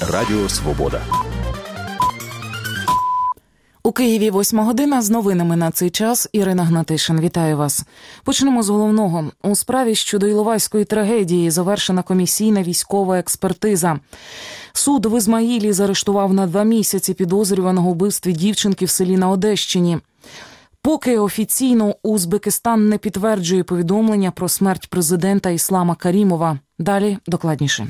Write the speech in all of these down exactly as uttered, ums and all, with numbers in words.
Радіо Свобода. У Києві восьма година. З новинами на цей час Ірина Гнатишин. Вітаю вас. Почнемо з головного. У справі щодо Іловайської трагедії завершена комісійна військова експертиза. Суд в Ізмаїлі заарештував на два місяці підозрюваного у вбивстві дівчинки в селі на Одещині. Поки офіційно Узбекистан не підтверджує повідомлення про смерть президента Іслама Карімова. Далі докладніше.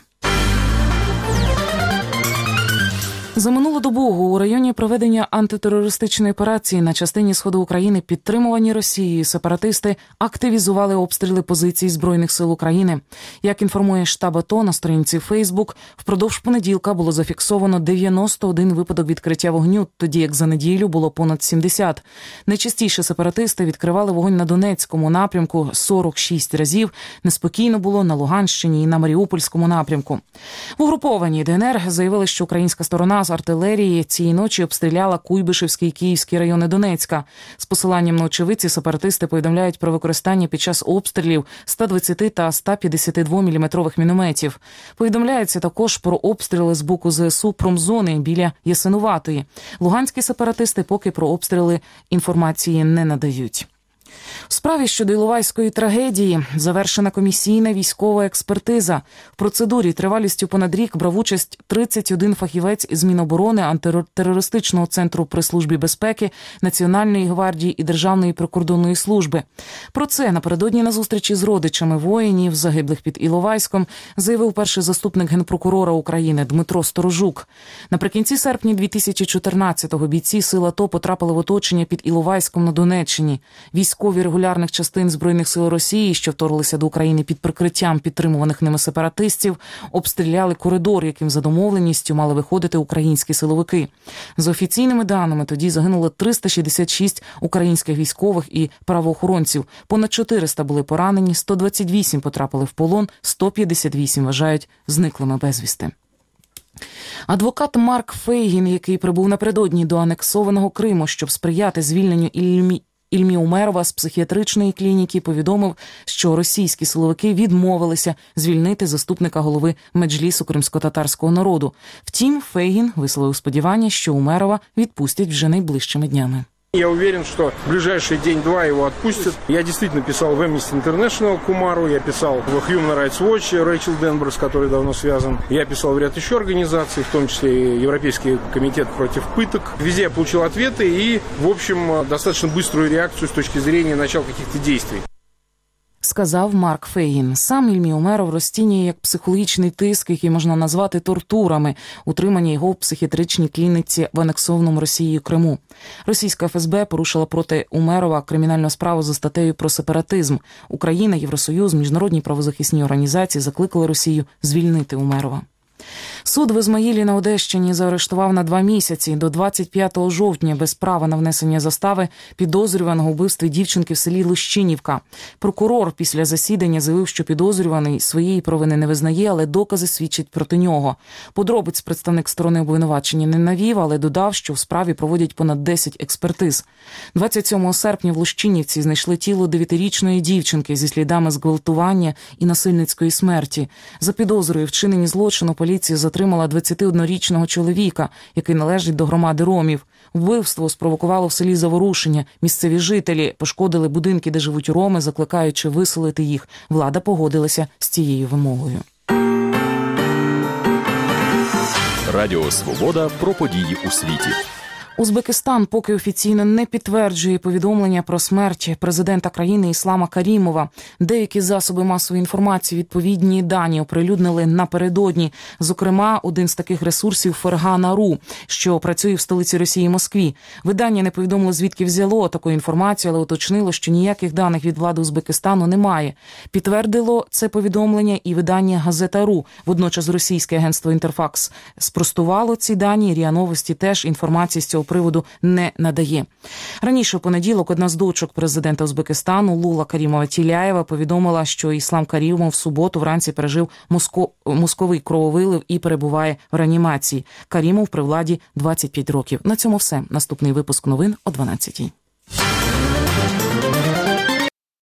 За минулу добу у районі проведення антитерористичної операції на частині сходу України, підтримувані Росією, сепаратисти активізували обстріли позицій Збройних сил України. Як інформує штаб АТО на сторінці Фейсбук, впродовж понеділка було зафіксовано дев'яносто один випадок відкриття вогню, тоді як за неділю було понад сімдесят. Найчастіше сепаратисти відкривали вогонь на Донецькому напрямку сорок шість разів, неспокійно було на Луганщині і на Маріупольському напрямку. В угрупованій ДНР заявили, що українська сторона з артилерії цієї ночі обстріляла Куйбишевський і Київський райони Донецька. З посиланням на очевидці сепаратисти повідомляють про використання під час обстрілів сто двадцять та сто п'ятдесят два міліметрових мінометів. Повідомляється також про обстріли з боку ЗСУ промзони біля Ясинуватої. Луганські сепаратисти поки про обстріли інформації не надають. В справі щодо Іловайської трагедії завершена комісійна військова експертиза. В процедурі тривалістю понад рік брав участь тридцять один фахівець із Міноборони, антитерористичного центру при Службі безпеки, Національної гвардії і Державної прикордонної служби. Про це напередодні на зустрічі з родичами воїнів, загиблих під Іловайськом, заявив перший заступник Генпрокурора України Дмитро Сторожук. Наприкінці серпня дві тисячі чотирнадцятого бійці сил АТО потрапили в оточення під Іловайськом на Донеччині. Військові регулярних частин Збройних сил Росії, що вторглися до України під прикриттям підтримуваних ними сепаратистів, обстріляли коридор, яким за домовленістю мали виходити українські силовики. За офіційними даними, тоді загинуло триста шістдесят шість українських військових і правоохоронців. Понад чотириста були поранені, сто двадцять вісім потрапили в полон, сто п'ятдесят вісім вважають зниклими безвісти. Адвокат Марк Фейгін, який прибув напередодні до анексованого Криму, щоб сприяти звільненню Ільмі Ільмі Умерова з психіатричної клініки, повідомив, що російські силовики відмовилися звільнити заступника голови Меджлісу кримськотатарського народу. Втім, Фейгін висловив сподівання, що Умерова відпустять вже найближчими днями. Я уверен, что в ближайший день-два его отпустят. Я действительно писал в Amnesty International Кумару, я писал в Human Rights Watch Рэйчел Денбер, с которой давно связан. Я писал в ряд еще организаций, в том числе и Европейский комитет против пыток. Везде я получил ответы и, в общем, достаточно быструю реакцию с точки зрения начала каких-то действий. Сказав Марк Фейгін. Сам Ільмі Умеров розцінює як психологічний тиск, який можна назвати тортурами, утримання його в психіатричній клініці в анексованому Росією Криму. Російська еф ес бе порушила проти Умерова кримінальну справу за статтею про сепаратизм. Україна, Євросоюз, міжнародні правозахисні організації закликали Росію звільнити Умерова. Суд в Ізмаїлі на Одещині заарештував на два місяці до двадцять п'ятого жовтня без права на внесення застави підозрюваного у вбивстві дівчинки в селі Лущинівка. Прокурор після засідання заявив, що підозрюваний своєї провини не визнає, але докази свідчать проти нього. Подробиць представник сторони обвинувачення не навів, але додав, що в справі проводять понад десять експертиз. двадцять сьомого серпня в Лущинівці знайшли тіло дев'ятирічної дівчинки зі слідами зґвалтування і насильницької смерті. За підозрою вчиненні злочину поліція затримала двадцятиоднорічного чоловіка, який належить до громади ромів. Вбивство спровокувало в селі заворушення. Місцеві жителі пошкодили будинки, де живуть роми, закликаючи виселити їх. Влада погодилася з цією вимогою. Радіо Свобода про події у світі. Узбекистан поки офіційно не підтверджує повідомлення про смерть президента країни Іслама Карімова. Деякі засоби масової інформації відповідні дані оприлюднили напередодні. Зокрема, один з таких ресурсів – Фергана.ру, що працює в столиці Росії – Москві. Видання не повідомило, звідки взяло таку інформацію, але уточнило, що ніяких даних від влади Узбекистану немає. Підтвердило це повідомлення і видання Газета.ру. Водночас російське агентство Інтерфакс спростувало ці дані. РІА Новості теж інформації з цього приводу не надає. Раніше у понеділок одна з дочок президента Узбекистану Лула Карімова-Тіляєва повідомила, що Іслам Карімов в суботу вранці пережив мозко... мозковий крововилив і перебуває в реанімації. Карімов при владі двадцять п'ять років. На цьому все. Наступний випуск новин о дванадцятій.